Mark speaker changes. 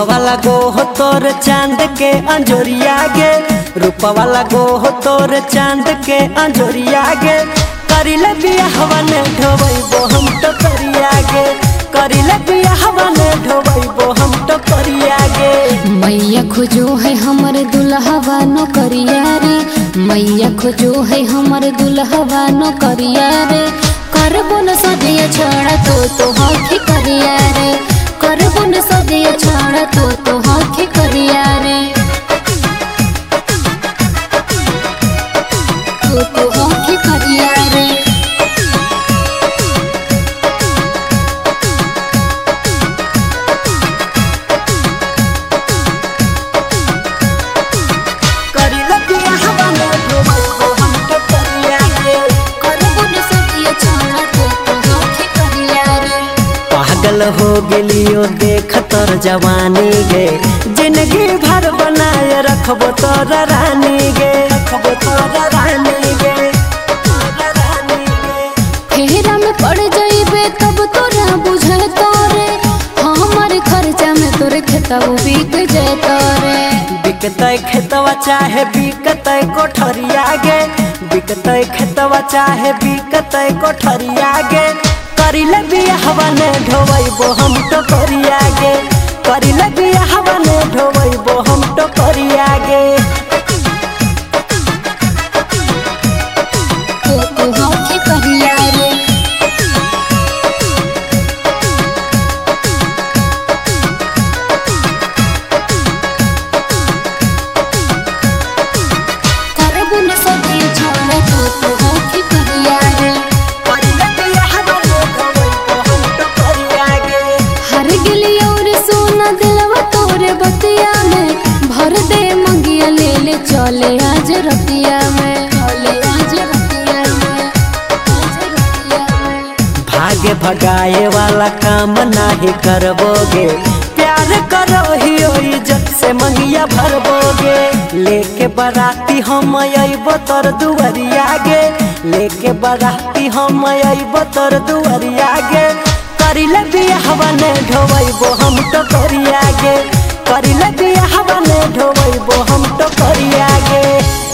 Speaker 1: वाला गो हो तोर चांद के अंजोरिया गे, रूपा वाला गो हो तोर चांद के अंजोरिया गे। करिले बियाहवा ने ढोबैबो हम तो करिया गे, करिले बियाहवा ने ढोबैबो हम तो करिया गे।
Speaker 2: मैया खोजो है हमर दुल्हवा नो करिया रे, मैया खोजो है हमर दुल्हवा नो करिया रे। करबो न सदिया छाड़ा तो हाथी करिया रे, करबो न सदिया छाड़ा तो हाथी करिया रे। तो हाथी करिया रे।
Speaker 1: करिले बियाहवा ने ढोबैबो हम तो करिया गे,
Speaker 2: करबो न सदिया छाड़ा तो हाथी करिया रे।
Speaker 1: पागल हो गेलियो देख तोर जवानी गे, जिंदगी भर बनाए रखबो तोर रानी गे, रखबो तोर रानी गे, तोर रानी गे।
Speaker 2: फेरा में पड़ जाइबे तब तोरा बुझे तोरे, हमारे खर्चा में तोरे खेतवा बिक जाए तोरे।
Speaker 1: बिकतै खेतवा चाहे बिकतै कोठरिया गे, बिकतै खेतवा चाहे बिकतै कोठरिया गे। करिले बियाहवा ने ढोबैबो हम तो करिया गे, करिले बियाहवा ने ढोबैबो हम तो करिया गे।
Speaker 2: तो हाथी करिया रे। करबो न सदिया छाड़ा तो हाथी करिया रे।
Speaker 1: करिले बियाहवा ने ढोबैबो हम तो करिया गे।
Speaker 2: हर गिली और सोना दिलवा तोरे बतिया में, भर दे मंगिया ले ले चले आज रतिया में, चले आज रतिया में, आज रतिया में।
Speaker 1: भागे भगाए वाला काम नाही करबोगे, प्यार करो ही इज्जत से मंगिया भरबोगे। लेके बराती हम अइबो तोर दुआरिया गे, लेके बराती हम अइबो तोर दुआरिया गे। करिले बियाहवा ने ढोबैबो हम तो करिया गे, करिले बियाहवा ने ढोबैबो हम तो करिया गे।